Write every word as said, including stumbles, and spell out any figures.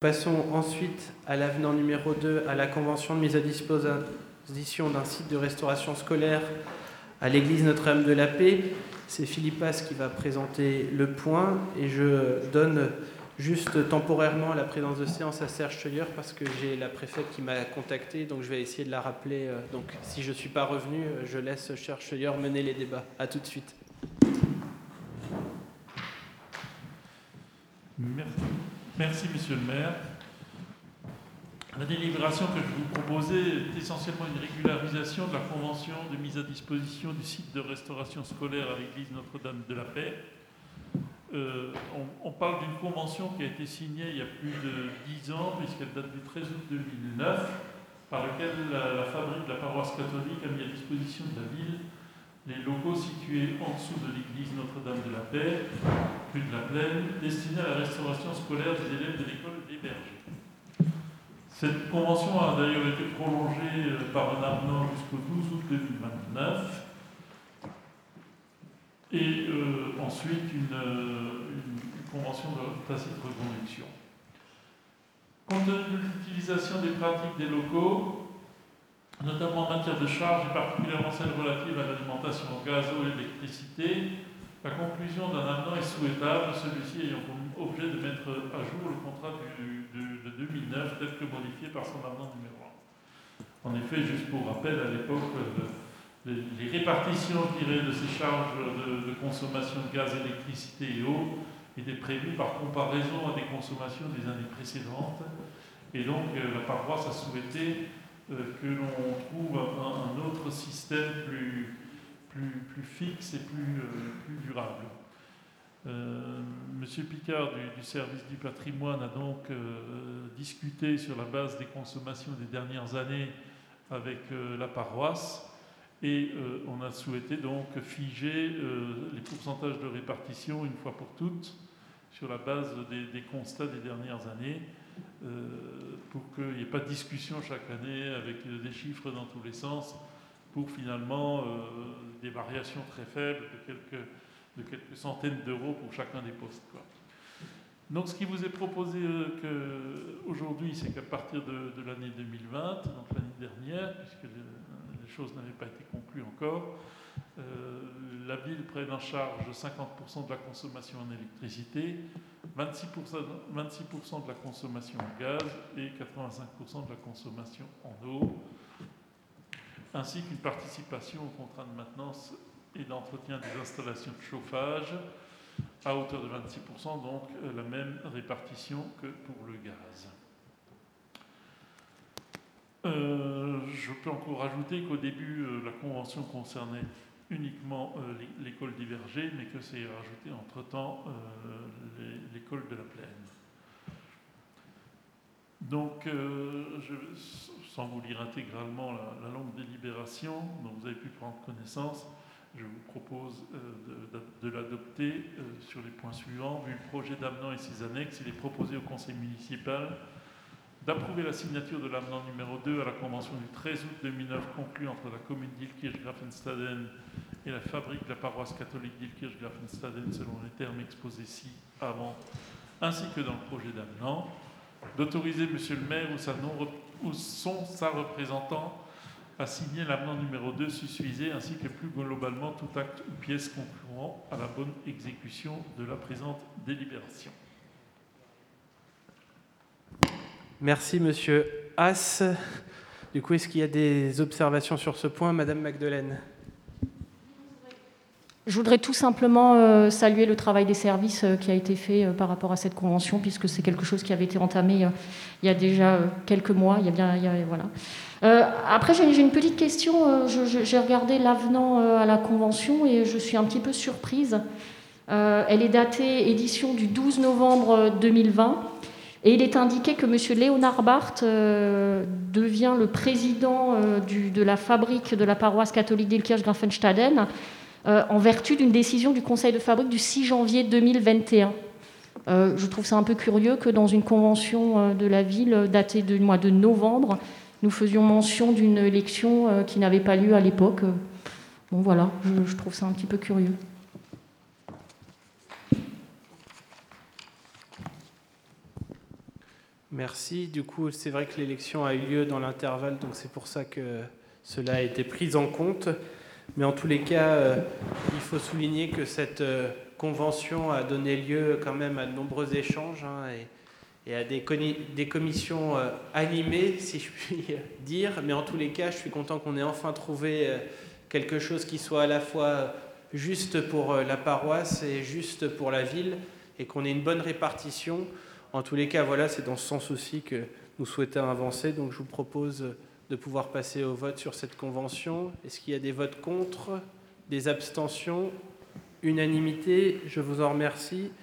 Passons ensuite à l'avenant numéro deux, à la convention de mise à disposition d'un site de restauration scolaire à l'église Notre-Dame de la Paix. C'est Philippas qui va présenter le point et je donne juste temporairement la présidence de séance à Serge Scheuer parce que j'ai la préfète qui m'a contacté, donc je vais essayer de la rappeler. Donc si je ne suis pas revenu, je laisse Serge Scheuer mener les débats. À tout de suite. Merci. Merci, monsieur le maire. La délibération que je vous proposais est essentiellement une régularisation de la convention de mise à disposition du site de restauration scolaire à l'église Notre-Dame de la Paix. Euh, on, on parle d'une convention qui a été signée il y a plus de dix ans, puisqu'elle date du treize août deux mille neuf, par laquelle la, la fabrique de la paroisse catholique a mis à disposition de la ville les locaux situés en dessous de l'église Notre-Dame de la Paix, rue de la Plaine, destinés à la restauration scolaire des élèves de l'école des Bergers. Cette convention a d'ailleurs été prolongée par un avenant jusqu'au douze août deux mille vingt-neuf et euh, ensuite une, une, une convention de tacite reconduction. Compte tenu de l'utilisation des pratiques des locaux, notamment en matière de charges et particulièrement celles relatives à l'alimentation en gaz, eau et électricité, la conclusion d'un avenant est souhaitable, celui-ci ayant pour objet de mettre à jour le contrat du, de, de deux mille neuf tel que modifié par son avenant numéro un. En effet, juste pour rappel, à l'époque, les, les répartitions je dirais, de ces charges de, de consommation de gaz, électricité et eau étaient prévues par comparaison à des consommations des années précédentes. Et donc, la paroisse a souhaité que l'on trouve un, un autre système plus, plus, plus fixe et plus, euh, plus durable. Euh, Monsieur Picard du, du service du patrimoine a donc euh, discuté sur la base des consommations des dernières années avec euh, la paroisse et euh, on a souhaité donc figer euh, les pourcentages de répartition une fois pour toutes sur la base des, des constats des dernières années. Euh, pour qu'il n'y ait pas de discussion chaque année avec euh, des chiffres dans tous les sens, pour finalement euh, des variations très faibles de quelques, de quelques centaines d'euros pour chacun des postes, quoi. Donc ce qui vous est proposé euh, aujourd'hui, c'est qu'à partir de, de l'année deux mille vingt, donc l'année dernière, puisque les, les choses n'avaient pas été conclues encore, euh, la ville prenne en charge cinquante pour cent de la consommation en électricité, vingt-six pour cent, vingt-six pour cent de la consommation en gaz et quatre-vingt-cinq pour cent de la consommation en eau, ainsi qu'une participation au contrat de maintenance et d'entretien des installations de chauffage à hauteur de vingt-six pour cent, donc la même répartition que pour le gaz. Euh, je peux encore rajouter qu'au début, euh, la convention concernait uniquement euh, l'école des Bergers, mais que c'est rajouté entre-temps euh, l'école de la Plaine. Donc, euh, je, sans vous lire intégralement la, la longue délibération dont vous avez pu prendre connaissance, je vous propose euh, de, de, de l'adopter euh, sur les points suivants. Vu le projet d'avenant et ses annexes, il est proposé au conseil municipal d'approuver la signature de l'avenant numéro deux à la convention du treize août deux mille neuf conclue entre la commune d'Illkirch-Grafenstaden et la fabrique de la paroisse catholique d'Illkirch-Grafenstaden selon les termes exposés ci-avant, ainsi que dans le projet d'avenant, d'autoriser monsieur le maire ou, sa non, ou son sa représentant à signer l'avenant numéro deux susvisé, ainsi que plus globalement tout acte ou pièce concourant à la bonne exécution de la présente délibération. Merci, monsieur Haas. Du coup, est-ce qu'il y a des observations sur ce point, madame Magdelaine ? Je voudrais tout simplement euh, saluer le travail des services euh, qui a été fait euh, par rapport à cette convention, puisque c'est quelque chose qui avait été entamé euh, il y a déjà euh, quelques mois. Il y a bien, il y a, voilà. Euh, après, j'ai, j'ai une petite question. Euh, je, je, j'ai regardé l'avenant euh, à la convention et je suis un petit peu surprise. Euh, elle est datée édition du douze novembre deux mille vingt. Et il est indiqué que M. Léonard Barth euh, devient le président euh, du, de la fabrique de la paroisse catholique d'Illkirch-Grafenstaden euh, en vertu d'une décision du conseil de fabrique du six janvier deux mille vingt et un. Euh, je trouve ça un peu curieux que dans une convention euh, de la ville datée du mois de novembre, nous faisions mention d'une élection euh, qui n'avait pas lieu à l'époque. Bon voilà, je, je trouve ça un petit peu curieux. Merci. Du coup, c'est vrai que l'élection a eu lieu dans l'intervalle, donc c'est pour ça que cela a été pris en compte. Mais en tous les cas, euh, il faut souligner que cette euh, convention a donné lieu quand même à de nombreux échanges hein, et, et à des, des commissions euh, animées, si je puis dire. Mais en tous les cas, je suis content qu'on ait enfin trouvé euh, quelque chose qui soit à la fois juste pour euh, la paroisse et juste pour la ville, et qu'on ait une bonne répartition. En tous les cas, voilà, c'est dans ce sens aussi que nous souhaitons avancer. Donc je vous propose de pouvoir passer au vote sur cette convention. Est-ce qu'il y a des votes contre, des abstentions? Unanimité, je vous en remercie.